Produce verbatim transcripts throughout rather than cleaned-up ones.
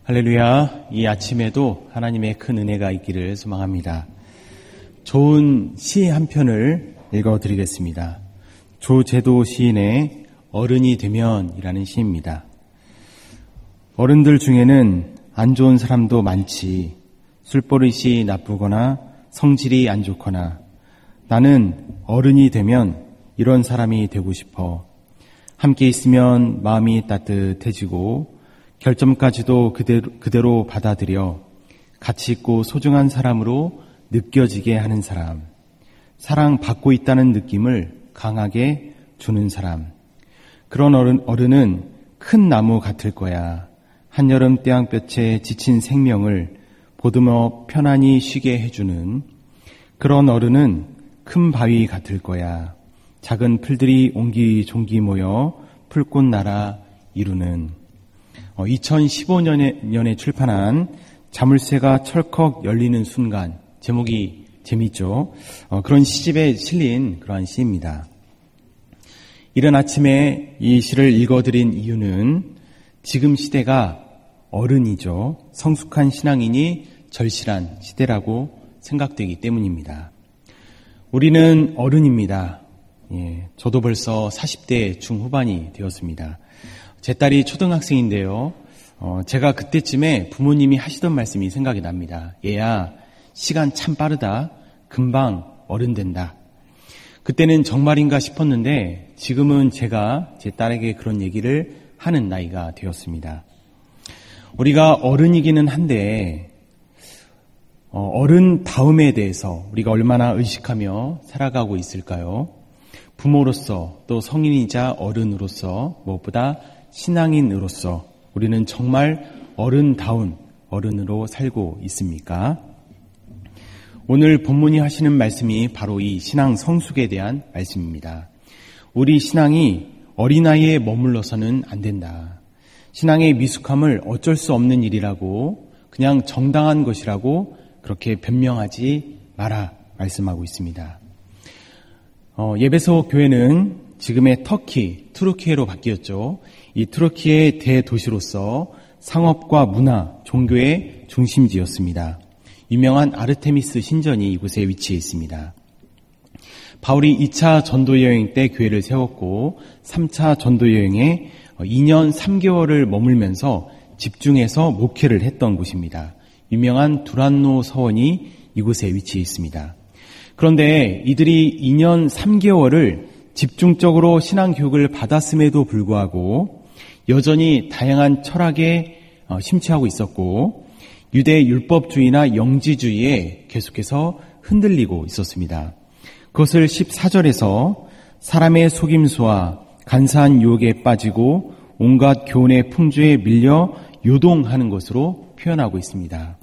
할렐루야. 이 아침에도 하나님의 큰 은혜가 있기를 소망합니다. 좋은 시 한 편을 읽어드리겠습니다. 조제도 시인의 어른이 되면이라는 시입니다. 어른들 중에는 안 좋은 사람도 많지. 술버릇이 나쁘거나 성질이 안 좋거나 나는 어른이 되면 이런 사람이 되고 싶어. 함께 있으면 마음이 따뜻해지고 결점까지도 그대로, 그대로 받아들여 가치 있고 소중한 사람으로 느껴지게 하는 사람, 사랑받고 있다는 느낌을 강하게 주는 사람. 그런 어른, 어른은 큰 나무 같을 거야. 한여름 태양볕에 지친 생명을 보듬어 편안히 쉬게 해주는 그런 어른은 큰 바위 같을 거야. 작은 풀들이 옹기종기 모여 풀꽃 나라 이루는 이천십오 년에 출판한 자물쇠가 철컥 열리는 순간, 제목이 재밌죠? 어, 그런 시집에 실린 그러한 시입니다. 이른 아침에 이 시를 읽어드린 이유는 지금 시대가 어른이죠. 성숙한 신앙인이 절실한 시대라고 생각되기 때문입니다. 우리는 어른입니다. 예, 저도 벌써 사십 대 중후반이 되었습니다. 제 딸이 초등학생인데요. 어, 제가 그때쯤에 부모님이 하시던 말씀이 생각이 납니다. 얘야, 시간 참 빠르다. 금방 어른 된다. 그때는 정말인가 싶었는데 지금은 제가 제 딸에게 그런 얘기를 하는 나이가 되었습니다. 우리가 어른이기는 한데 어, 어른다움에 대해서 우리가 얼마나 의식하며 살아가고 있을까요? 부모로서 또 성인이자 어른으로서 무엇보다 신앙인으로서 우리는 정말 어른다운 어른으로 살고 있습니까? 오늘 본문이 하시는 말씀이 바로 이 신앙 성숙에 대한 말씀입니다. 우리 신앙이 어린아이에 머물러서는 안 된다. 신앙의 미숙함을 어쩔 수 없는 일이라고, 그냥 정당한 것이라고 그렇게 변명하지 마라 말씀하고 있습니다. 어, 예배소 교회는 지금의 터키, 투르키예로 바뀌었죠. 이 투르키의 대도시로서 상업과 문화, 종교의 중심지였습니다. 유명한 아르테미스 신전이 이곳에 위치해 있습니다. 바울이 이 차 전도 여행 때 교회를 세웠고 삼 차 전도 여행에 이 년 삼 개월을 머물면서 집중해서 목회를 했던 곳입니다. 유명한 두란노 서원이 이곳에 위치해 있습니다. 그런데 이들이 이 년 삼 개월을 집중적으로 신앙교육을 받았음에도 불구하고 여전히 다양한 철학에 심취하고 있었고 유대 율법주의나 영지주의에 계속해서 흔들리고 있었습니다. 그것을 십사 절에서 사람의 속임수와 간사한 유혹에 빠지고 온갖 교훈의 풍조에 밀려 요동하는 것으로 표현하고 있습니다.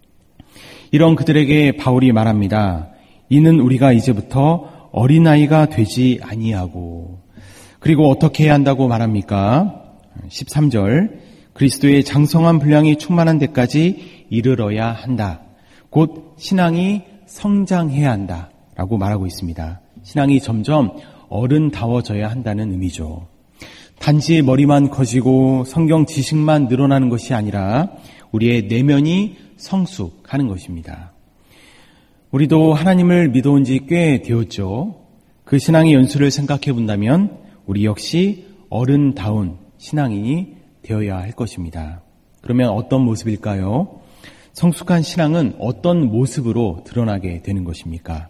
이런 그들에게 바울이 말합니다. 이는 우리가 이제부터 어린아이가 되지 아니하고, 그리고 어떻게 해야 한다고 말합니까? 십삼 절, 그리스도의 장성한 분량이 충만한 데까지 이르러야 한다. 곧 신앙이 성장해야 한다 라고 말하고 있습니다. 신앙이 점점 어른다워져야 한다는 의미죠. 단지 머리만 커지고 성경 지식만 늘어나는 것이 아니라 우리의 내면이 성숙하는 것입니다. 우리도 하나님을 믿어온 지 꽤 되었죠. 그 신앙의 연수를 생각해 본다면 우리 역시 어른다운 신앙인이 되어야 할 것입니다. 그러면 어떤 모습일까요? 성숙한 신앙은 어떤 모습으로 드러나게 되는 것입니까?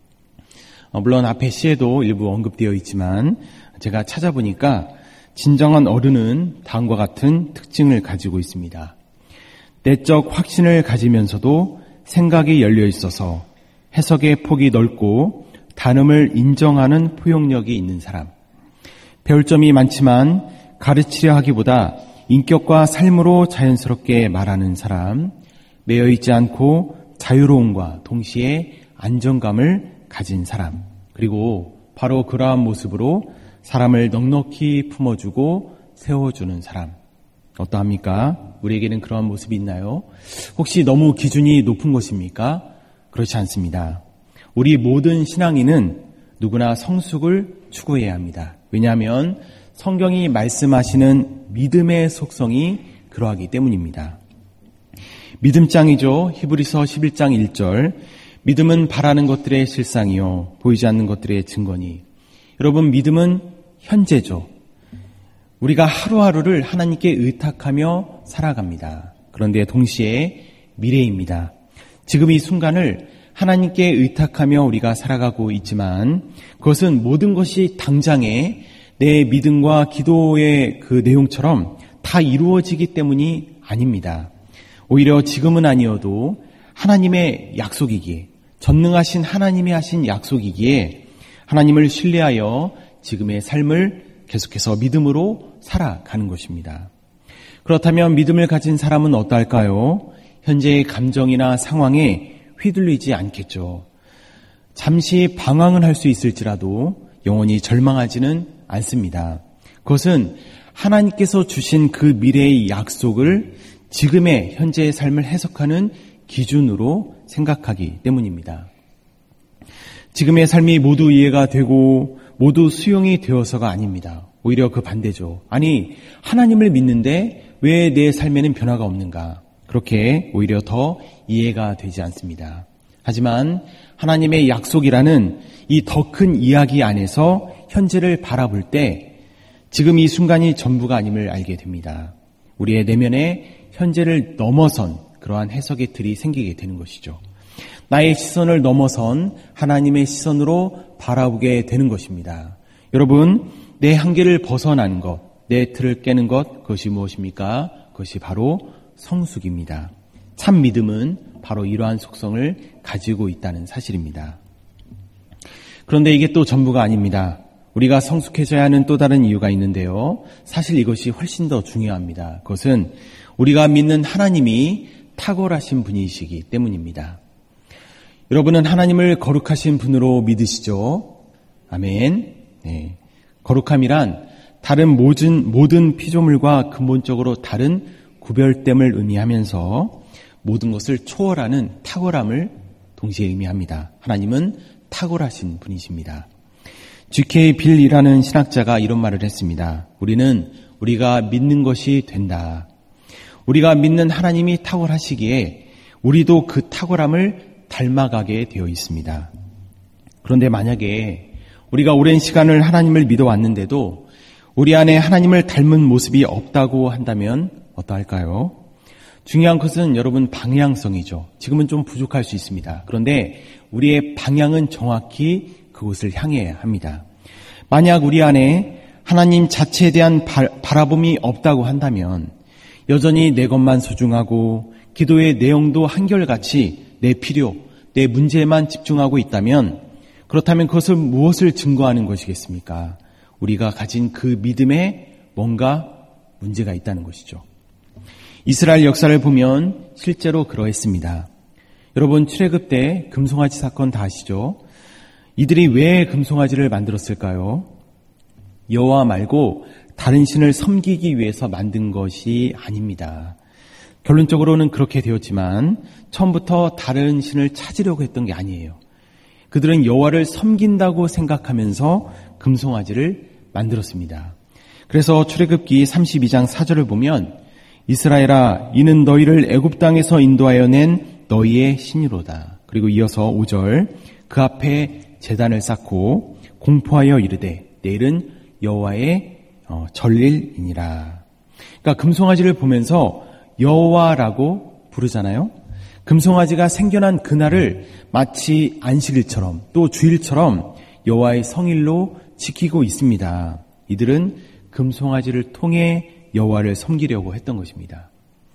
물론 앞에 시에도 일부 언급되어 있지만 제가 찾아보니까 진정한 어른은 다음과 같은 특징을 가지고 있습니다. 내적 확신을 가지면서도 생각이 열려 있어서 해석의 폭이 넓고 단음을 인정하는 포용력이 있는 사람. 배울 점이 많지만 가르치려 하기보다 인격과 삶으로 자연스럽게 말하는 사람. 매여 있지 않고 자유로움과 동시에 안정감을 가진 사람. 그리고 바로 그러한 모습으로 사람을 넉넉히 품어주고 세워주는 사람. 어떠합니까? 우리에게는 그러한 모습이 있나요? 혹시 너무 기준이 높은 것입니까? 그렇지 않습니다. 우리 모든 신앙인은 누구나 성숙을 추구해야 합니다. 왜냐하면 성경이 말씀하시는 믿음의 속성이 그러하기 때문입니다. 믿음장이죠. 히브리서 십일 장 일 절. 믿음은 바라는 것들의 실상이요 보이지 않는 것들의 증거니. 여러분, 믿음은 현재죠. 우리가 하루하루를 하나님께 의탁하며 살아갑니다. 그런데 동시에 미래입니다. 지금 이 순간을 하나님께 의탁하며 우리가 살아가고 있지만 그것은 모든 것이 당장에 내 믿음과 기도의 그 내용처럼 다 이루어지기 때문이 아닙니다. 오히려 지금은 아니어도 하나님의 약속이기에, 전능하신 하나님이 하신 약속이기에 하나님을 신뢰하여 지금의 삶을 계속해서 믿음으로 살아가는 것입니다. 그렇다면 믿음을 가진 사람은 어떨까요? 현재의 감정이나 상황에 휘둘리지 않겠죠. 잠시 방황은 할 수 있을지라도 영원히 절망하지는 않습니다. 그것은 하나님께서 주신 그 미래의 약속을 지금의 현재의 삶을 해석하는 기준으로 생각하기 때문입니다. 지금의 삶이 모두 이해가 되고 모두 수용이 되어서가 아닙니다. 오히려 그 반대죠. 아니, 하나님을 믿는데 왜 내 삶에는 변화가 없는가? 그렇게 오히려 더 이해가 되지 않습니다. 하지만 하나님의 약속이라는 이 더 큰 이야기 안에서 현재를 바라볼 때 지금 이 순간이 전부가 아님을 알게 됩니다. 우리의 내면에 현재를 넘어선 그러한 해석의 틀이 생기게 되는 것이죠. 나의 시선을 넘어선 하나님의 시선으로 바라보게 되는 것입니다. 여러분, 내 한계를 벗어나는 것, 내 틀을 깨는 것, 그것이 무엇입니까? 그것이 바로 성숙입니다. 참 믿음은 바로 이러한 속성을 가지고 있다는 사실입니다. 그런데 이게 또 전부가 아닙니다. 우리가 성숙해져야 하는 또 다른 이유가 있는데요. 사실 이것이 훨씬 더 중요합니다. 그것은 우리가 믿는 하나님이 탁월하신 분이시기 때문입니다. 여러분은 하나님을 거룩하신 분으로 믿으시죠? 아멘. 네. 거룩함이란 다른 모든, 모든 피조물과 근본적으로 다른 구별됨을 의미하면서 모든 것을 초월하는 탁월함을 동시에 의미합니다. 하나님은 탁월하신 분이십니다. 지케이 빌이라는 신학자가 이런 말을 했습니다. 우리는 우리가 믿는 것이 된다. 우리가 믿는 하나님이 탁월하시기에 우리도 그 탁월함을 닮아가게 되어 있습니다. 그런데 만약에 우리가 오랜 시간을 하나님을 믿어왔는데도 우리 안에 하나님을 닮은 모습이 없다고 한다면 어떠할까요? 중요한 것은 여러분 방향성이죠. 지금은 좀 부족할 수 있습니다. 그런데 우리의 방향은 정확히 그곳을 향해야 합니다. 만약 우리 안에 하나님 자체에 대한 바, 바라봄이 없다고 한다면 여전히 내 것만 소중하고 기도의 내용도 한결같이 내 필요, 내 문제에만 집중하고 있다면 그렇다면 그것은 무엇을 증거하는 것이겠습니까? 우리가 가진 그 믿음에 뭔가 문제가 있다는 것이죠. 이스라엘 역사를 보면 실제로 그러했습니다. 여러분, 출애굽 때 금송아지 사건 다 아시죠? 이들이 왜 금송아지를 만들었을까요? 여호와 말고 다른 신을 섬기기 위해서 만든 것이 아닙니다. 결론적으로는 그렇게 되었지만 처음부터 다른 신을 찾으려고 했던 게 아니에요. 그들은 여호와를 섬긴다고 생각하면서 금송아지를 만들었습니다. 그래서 출애굽기 삼십이 장 사 절을 보면 이스라엘아, 이는 너희를 애굽 땅에서 인도하여 낸 너희의 신이로다. 그리고 이어서 오 절, 그 앞에 제단을 쌓고 공포하여 이르되 내일은 여호와의 어, 전릴이니라. 그러니까 금송아지를 보면서 여호와라고 부르잖아요. 금송아지가 생겨난 그날을 마치 안식일처럼 또 주일처럼 여호와의 성일로 지키고 있습니다. 이들은 금송아지를 통해 여호와를 섬기려고 했던 것입니다.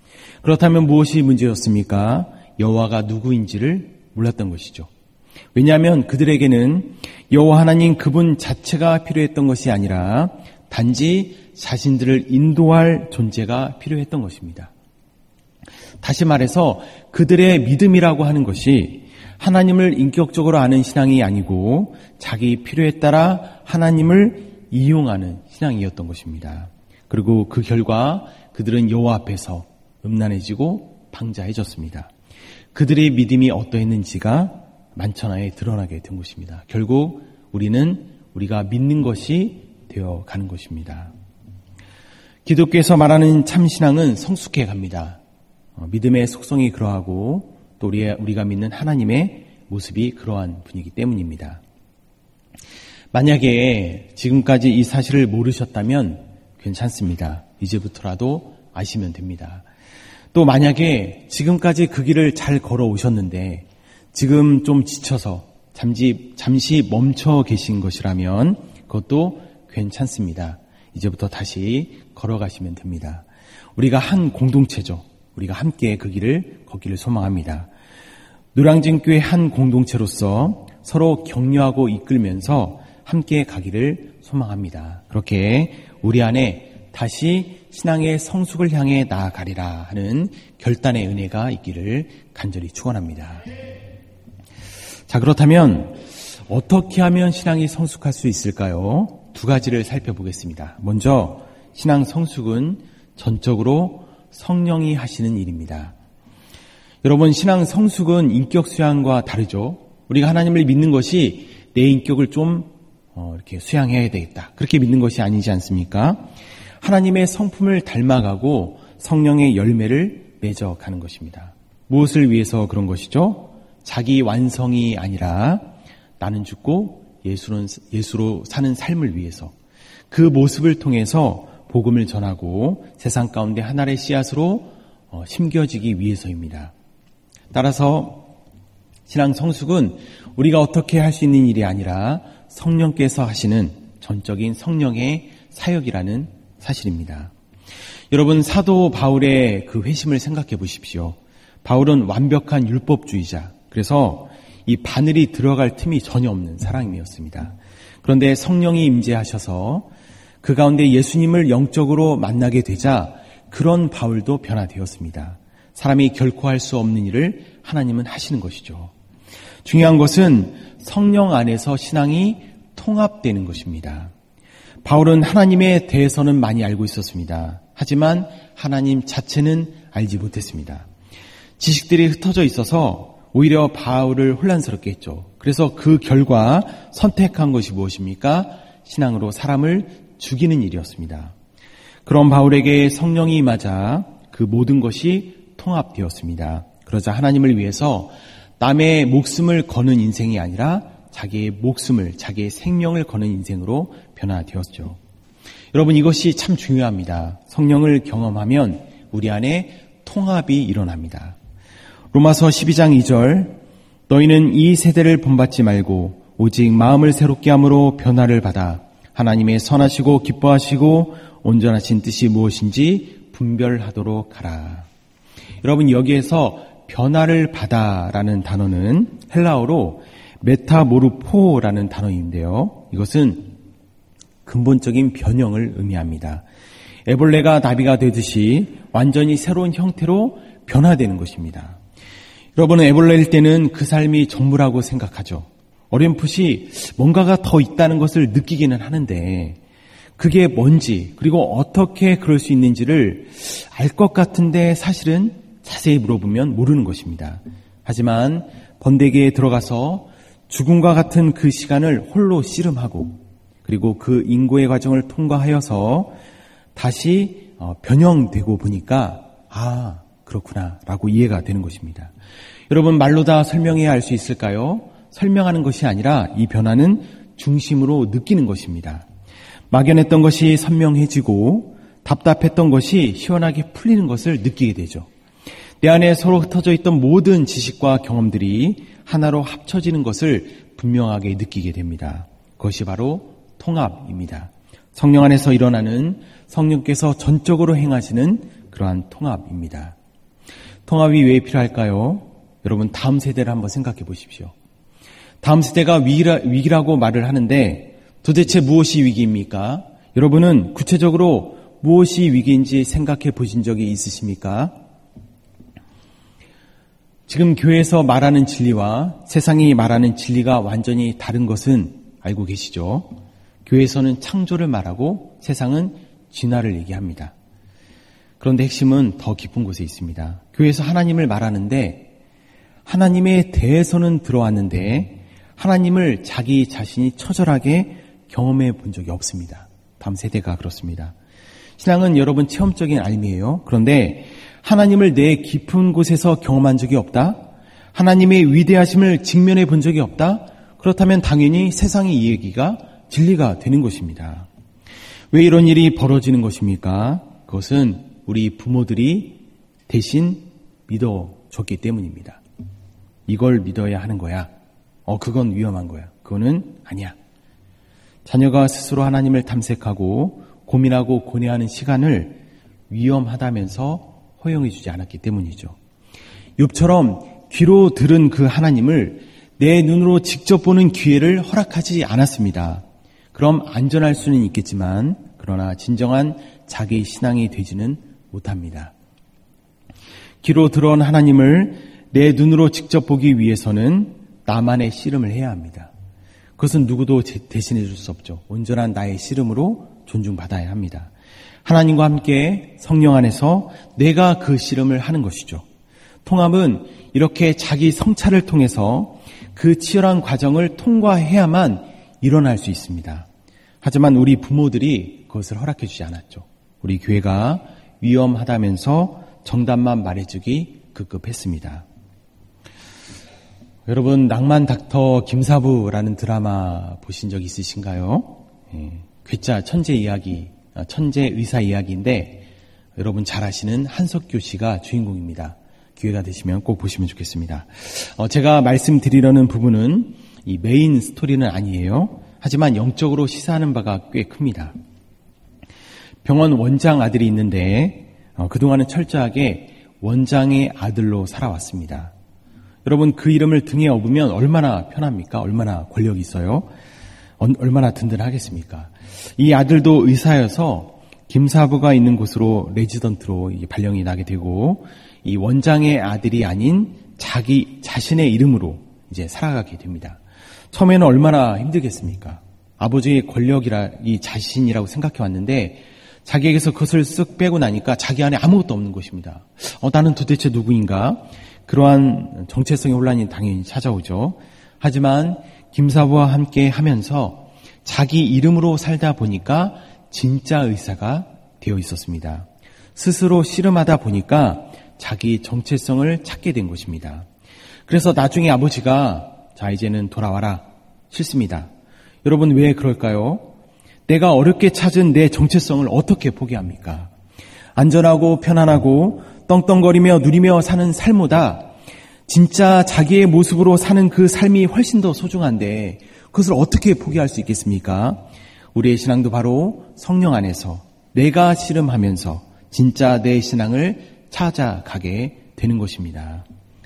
그렇다면 무엇이 문제였습니까? 여호와가 누구인지를 몰랐던 것이죠. 왜냐하면 그들에게는 여호와 하나님 그분 자체가 필요했던 것이 아니라 단지 자신들을 인도할 존재가 필요했던 것입니다. 다시 말해서 그들의 믿음이라고 하는 것이 하나님을 인격적으로 아는 신앙이 아니고 자기 필요에 따라 하나님을 이용하는 신앙이었던 것입니다. 그리고 그 결과 그들은 여호와 앞에서 음란해지고 방자해졌습니다. 그들의 믿음이 어떠했는지가 만천하에 드러나게 된 것입니다. 결국 우리는 우리가 믿는 것이 되어 가는 것입니다. 기독교에서 말하는 참신앙은 성숙해 갑니다. 믿음의 속성이 그러하고 또 우리가 믿는 하나님의 모습이 그러한 분이기 때문입니다. 만약에 지금까지 이 사실을 모르셨다면 괜찮습니다. 이제부터라도 아시면 됩니다. 또 만약에 지금까지 그 길을 잘 걸어오셨는데 지금 좀 지쳐서 잠시, 잠시 멈춰 계신 것이라면 그것도 괜찮습니다. 이제부터 다시 걸어가시면 됩니다. 우리가 한 공동체죠. 우리가 함께 그 길을 걷기를 소망합니다. 노량진교회 한 공동체로서 서로 격려하고 이끌면서 함께 가기를 소망합니다. 그렇게 우리 안에 다시 신앙의 성숙을 향해 나아가리라 하는 결단의 은혜가 있기를 간절히 축원합니다. 자, 그렇다면 어떻게 하면 신앙이 성숙할 수 있을까요? 두 가지를 살펴보겠습니다. 먼저 신앙 성숙은 전적으로 성령이 하시는 일입니다. 여러분, 신앙 성숙은 인격 수양과 다르죠. 우리가 하나님을 믿는 것이 내 인격을 좀 어, 이렇게 수양해야 되겠다, 그렇게 믿는 것이 아니지 않습니까? 하나님의 성품을 닮아가고 성령의 열매를 맺어가는 것입니다. 무엇을 위해서 그런 것이죠? 자기 완성이 아니라 나는 죽고 예수는, 예수로 사는 삶을 위해서, 그 모습을 통해서 복음을 전하고 세상 가운데 하나의 씨앗으로 어, 심겨지기 위해서입니다. 따라서 신앙 성숙은 우리가 어떻게 할 수 있는 일이 아니라 성령께서 하시는 전적인 성령의 사역이라는 사실입니다. 여러분, 사도 바울의 그 회심을 생각해 보십시오. 바울은 완벽한 율법주의자, 그래서 이 바늘이 들어갈 틈이 전혀 없는 사람이었습니다. 그런데 성령이 임재하셔서 그 가운데 예수님을 영적으로 만나게 되자 그런 바울도 변화되었습니다. 사람이 결코 할 수 없는 일을 하나님은 하시는 것이죠. 중요한 것은 성령 안에서 신앙이 통합되는 것입니다. 바울은 하나님에 대해서는 많이 알고 있었습니다. 하지만 하나님 자체는 알지 못했습니다. 지식들이 흩어져 있어서 오히려 바울을 혼란스럽게 했죠. 그래서 그 결과 선택한 것이 무엇입니까? 신앙으로 사람을 죽이는 일이었습니다. 그런 바울에게 성령이 임하자 그 모든 것이 통합되었습니다. 그러자 하나님을 위해서 남의 목숨을 거는 인생이 아니라 자기의 목숨을, 자기의 생명을 거는 인생으로 변화되었죠. 여러분, 이것이 참 중요합니다. 성령을 경험하면 우리 안에 통합이 일어납니다. 로마서 십이 장 이 절, 너희는 이 세대를 본받지 말고 오직 마음을 새롭게 함으로 변화를 받아 하나님의 선하시고 기뻐하시고 온전하신 뜻이 무엇인지 분별하도록 하라. 여러분, 여기에서 변화를 받아라는 단어는 헬라어로 메타모르포라는 단어인데요. 이것은 근본적인 변형을 의미합니다. 애벌레가 나비가 되듯이 완전히 새로운 형태로 변화되는 것입니다. 여러분은 애벌레일 때는 그 삶이 전부라고 생각하죠. 어렴풋이 뭔가가 더 있다는 것을 느끼기는 하는데 그게 뭔지, 그리고 어떻게 그럴 수 있는지를 알 것 같은데 사실은 자세히 물어보면 모르는 것입니다. 하지만 번데기에 들어가서 죽음과 같은 그 시간을 홀로 씨름하고 그리고 그 인고의 과정을 통과하여서 다시 변형되고 보니까 아, 그렇구나 라고 이해가 되는 것입니다. 여러분, 말로 다 설명해야 할 수 있을까요? 설명하는 것이 아니라 이 변화는 중심으로 느끼는 것입니다. 막연했던 것이 선명해지고 답답했던 것이 시원하게 풀리는 것을 느끼게 되죠. 내 안에 서로 흩어져 있던 모든 지식과 경험들이 하나로 합쳐지는 것을 분명하게 느끼게 됩니다. 그것이 바로 통합입니다. 성령 안에서 일어나는 성령께서 전적으로 행하시는 그러한 통합입니다. 통합이 왜 필요할까요? 여러분, 다음 세대를 한번 생각해 보십시오. 다음 세대가 위기라, 위기라고 말을 하는데 도대체 무엇이 위기입니까? 여러분은 구체적으로 무엇이 위기인지 생각해 보신 적이 있으십니까? 지금 교회에서 말하는 진리와 세상이 말하는 진리가 완전히 다른 것은 알고 계시죠? 교회에서는 창조를 말하고 세상은 진화를 얘기합니다. 그런데 핵심은 더 깊은 곳에 있습니다. 교회에서 하나님을 말하는데 하나님에 대해서는 들어왔는데 하나님을 자기 자신이 처절하게 경험해 본 적이 없습니다. 다음 세대가 그렇습니다. 신앙은 여러분 체험적인 알미예요. 그런데 하나님을 내 깊은 곳에서 경험한 적이 없다? 하나님의 위대하심을 직면해 본 적이 없다? 그렇다면 당연히 세상의 이 얘기가 진리가 되는 것입니다. 왜 이런 일이 벌어지는 것입니까? 그것은 우리 부모들이 대신 믿어줬기 때문입니다. 이걸 믿어야 하는 거야. 어, 그건 위험한 거야. 그거는 아니야. 자녀가 스스로 하나님을 탐색하고 고민하고 고뇌하는 시간을 위험하다면서 허용해 주지 않았기 때문이죠. 욥처럼 귀로 들은 그 하나님을 내 눈으로 직접 보는 기회를 허락하지 않았습니다. 그럼 안전할 수는 있겠지만 그러나 진정한 자기 신앙이 되지는 못합니다. 귀로 들어온 하나님을 내 눈으로 직접 보기 위해서는 나만의 씨름을 해야 합니다. 그것은 누구도 대신해 줄 수 없죠. 온전한 나의 씨름으로 존중받아야 합니다. 하나님과 함께 성령 안에서 내가 그 씨름을 하는 것이죠. 통합은 이렇게 자기 성찰을 통해서 그 치열한 과정을 통과해야만 일어날 수 있습니다. 하지만 우리 부모들이 그것을 허락해 주지 않았죠. 우리 교회가 위험하다면서 정답만 말해주기 급급했습니다. 여러분, 낭만 닥터 김사부라는 드라마 보신 적 있으신가요? 예, 괴짜 천재 이야기, 천재 의사 이야기인데 여러분 잘 아시는 한석규 씨가 주인공입니다. 기회가 되시면 꼭 보시면 좋겠습니다. 어, 제가 말씀드리려는 부분은 이 메인 스토리는 아니에요. 하지만 영적으로 시사하는 바가 꽤 큽니다. 병원 원장 아들이 있는데 어, 그동안은 철저하게 원장의 아들로 살아왔습니다. 여러분, 그 이름을 등에 업으면 얼마나 편합니까? 얼마나 권력이 있어요? 얼마나 든든하겠습니까? 이 아들도 의사여서 김사부가 있는 곳으로 레지던트로 발령이 나게 되고 이 원장의 아들이 아닌 자기 자신의 이름으로 이제 살아가게 됩니다. 처음에는 얼마나 힘들겠습니까? 아버지의 권력이라 이 자신이라고 생각해 왔는데 자기에게서 그것을 쓱 빼고 나니까 자기 안에 아무것도 없는 것입니다. 어, 나는 도대체 누구인가? 그러한 정체성의 혼란이 당연히 찾아오죠. 하지만 김사부와 함께 하면서 자기 이름으로 살다 보니까 진짜 의사가 되어 있었습니다. 스스로 씨름하다 보니까 자기 정체성을 찾게 된 것입니다. 그래서 나중에 아버지가 자 이제는 돌아와라 싫습니다. 여러분 왜 그럴까요? 내가 어렵게 찾은 내 정체성을 어떻게 포기합니까? 안전하고 편안하고 떵떵거리며 누리며 사는 삶보다 진짜 자기의 모습으로 사는 그 삶이 훨씬 더 소중한데 그것을 어떻게 포기할 수 있겠습니까? 우리의 신앙도 바로 성령 안에서 내가 씨름하면서 진짜 내 신앙을 찾아가게 되는 것입니다.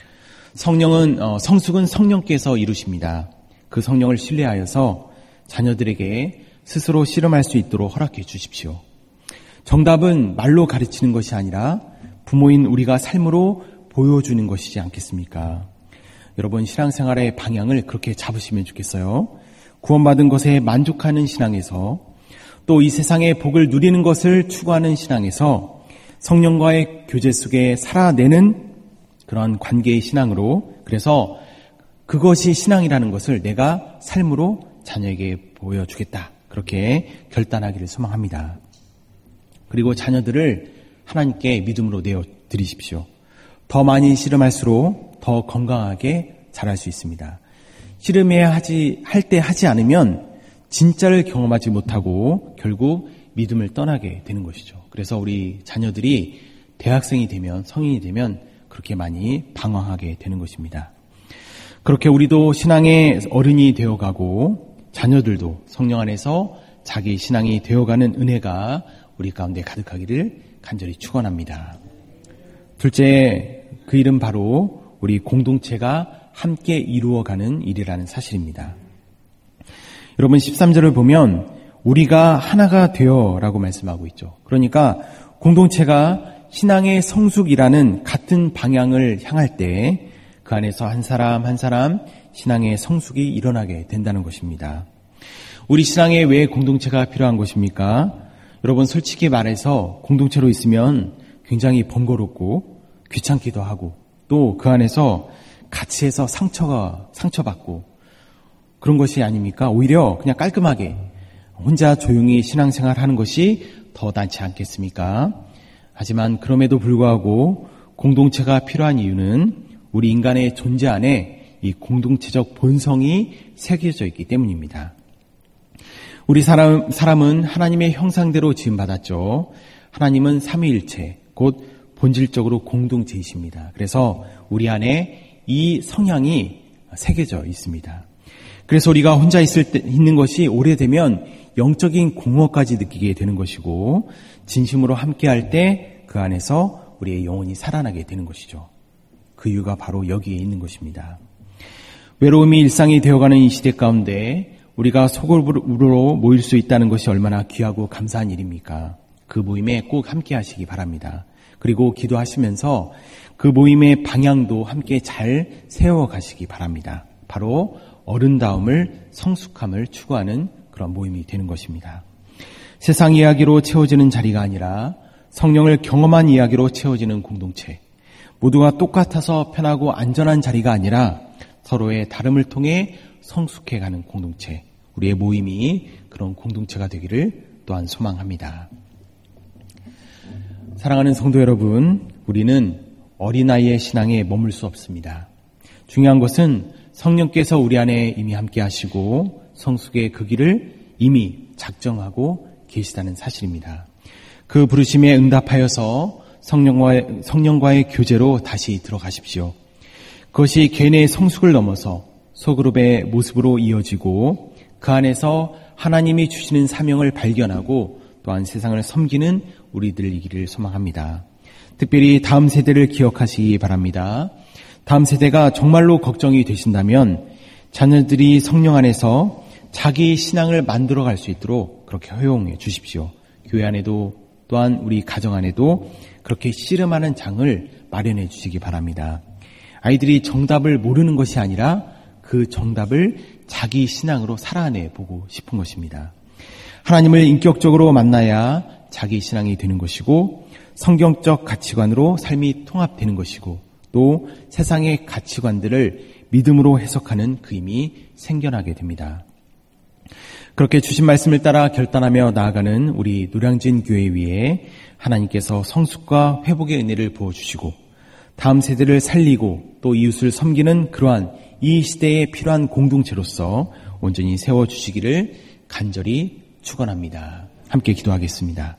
성령은 어, 성숙은 성령께서 이루십니다. 그 성령을 신뢰하여서 자녀들에게 스스로 씨름할 수 있도록 허락해 주십시오. 정답은 말로 가르치는 것이 아니라 부모인 우리가 삶으로 보여주는 것이지 않겠습니까? 여러분 신앙생활의 방향을 그렇게 잡으시면 좋겠어요. 구원받은 것에 만족하는 신앙에서 또 이 세상의 복을 누리는 것을 추구하는 신앙에서 성령과의 교제 속에 살아내는 그런 관계의 신앙으로 그래서 그것이 신앙이라는 것을 내가 삶으로 자녀에게 보여주겠다. 그렇게 결단하기를 소망합니다. 그리고 자녀들을 하나님께 믿음으로 내어드리십시오. 더 많이 씨름할수록 더 건강하게 자랄 수 있습니다. 씨름해야 하지, 할 때 하지 않으면 진짜를 경험하지 못하고 결국 믿음을 떠나게 되는 것이죠. 그래서 우리 자녀들이 대학생이 되면 성인이 되면 그렇게 많이 방황하게 되는 것입니다. 그렇게 우리도 신앙의 어른이 되어가고 자녀들도 성령 안에서 자기 신앙이 되어가는 은혜가 우리 가운데 가득하기를 간절히 축원합니다. 둘째, 그 일은 바로 우리 공동체가 함께 이루어가는 일이라는 사실입니다. 여러분 십삼 절을 보면 우리가 하나가 되어라고 말씀하고 있죠. 그러니까 공동체가 신앙의 성숙이라는 같은 방향을 향할 때 그 안에서 한 사람 한 사람 신앙의 성숙이 일어나게 된다는 것입니다. 우리 신앙에 왜 공동체가 필요한 것입니까? 여러분 솔직히 말해서 공동체로 있으면 굉장히 번거롭고 귀찮기도 하고 또 그 안에서 같이 해서 상처가 상처받고 그런 것이 아닙니까? 오히려 그냥 깔끔하게 혼자 조용히 신앙생활 하는 것이 더 낫지 않겠습니까? 하지만 그럼에도 불구하고 공동체가 필요한 이유는 우리 인간의 존재 안에 이 공동체적 본성이 새겨져 있기 때문입니다. 우리 사람, 사람은 하나님의 형상대로 지음받았죠. 하나님은 삼위일체, 곧 본질적으로 공동체이십니다. 그래서 우리 안에 이 성향이 새겨져 있습니다. 그래서 우리가 혼자 있을 때, 있는 것이 오래되면 영적인 공허까지 느끼게 되는 것이고, 진심으로 함께할 때 그 안에서 우리의 영혼이 살아나게 되는 것이죠. 그 이유가 바로 여기에 있는 것입니다. 외로움이 일상이 되어가는 이 시대 가운데 우리가 소그룹으로 모일 수 있다는 것이 얼마나 귀하고 감사한 일입니까? 그 모임에 꼭 함께 하시기 바랍니다. 그리고 기도하시면서 그 모임의 방향도 함께 잘 세워가시기 바랍니다. 바로 어른다움을, 성숙함을 추구하는 그런 모임이 되는 것입니다. 세상 이야기로 채워지는 자리가 아니라 성령을 경험한 이야기로 채워지는 공동체, 모두가 똑같아서 편하고 안전한 자리가 아니라 서로의 다름을 통해 성숙해가는 공동체, 우리의 모임이 그런 공동체가 되기를 또한 소망합니다. 사랑하는 성도 여러분, 우리는 어린아이의 신앙에 머물 수 없습니다. 중요한 것은 성령께서 우리 안에 이미 함께 하시고 성숙의 그 길을 이미 작정하고 계시다는 사실입니다. 그 부르심에 응답하여서 성령과의, 성령과의 교제로 다시 들어가십시오. 그것이 개인의 성숙을 넘어서 소그룹의 모습으로 이어지고 그 안에서 하나님이 주시는 사명을 발견하고 또한 세상을 섬기는 우리들이기를 소망합니다. 특별히 다음 세대를 기억하시기 바랍니다. 다음 세대가 정말로 걱정이 되신다면 자녀들이 성령 안에서 자기 신앙을 만들어갈 수 있도록 그렇게 허용해 주십시오. 교회 안에도 또한 우리 가정 안에도 그렇게 씨름하는 장을 마련해 주시기 바랍니다. 아이들이 정답을 모르는 것이 아니라 그 정답을 자기 신앙으로 살아내 보고 싶은 것입니다. 하나님을 인격적으로 만나야 자기 신앙이 되는 것이고 성경적 가치관으로 삶이 통합되는 것이고 또 세상의 가치관들을 믿음으로 해석하는 그 힘이 생겨나게 됩니다. 그렇게 주신 말씀을 따라 결단하며 나아가는 우리 노량진 교회 위에 하나님께서 성숙과 회복의 은혜를 부어주시고 다음 세대를 살리고 또 이웃을 섬기는 그러한 이 시대에 필요한 공동체로서 온전히 세워주시기를 간절히 축원합니다. 함께 기도하겠습니다.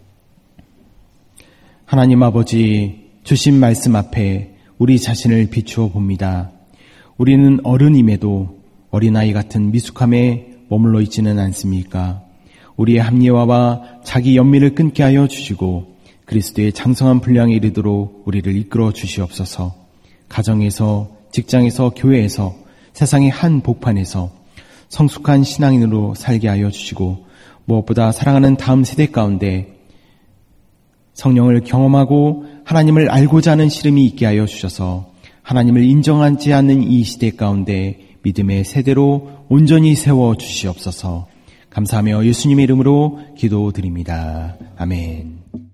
하나님 아버지, 주신 말씀 앞에 우리 자신을 비추어 봅니다. 우리는 어른임에도 어린아이 같은 미숙함에 머물러 있지는 않습니까? 우리의 합리화와 자기 연민을 끊게 하여 주시고 그리스도의 장성한 분량에 이르도록 우리를 이끌어 주시옵소서. 가정에서, 직장에서, 교회에서, 세상의 한 복판에서 성숙한 신앙인으로 살게 하여 주시고 무엇보다 사랑하는 다음 세대 가운데 성령을 경험하고 하나님을 알고자 하는 시름이 있게 하여 주셔서 하나님을 인정하지 않는 이 시대 가운데 믿음의 세대로 온전히 세워 주시옵소서. 감사하며 예수님의 이름으로 기도드립니다. 아멘.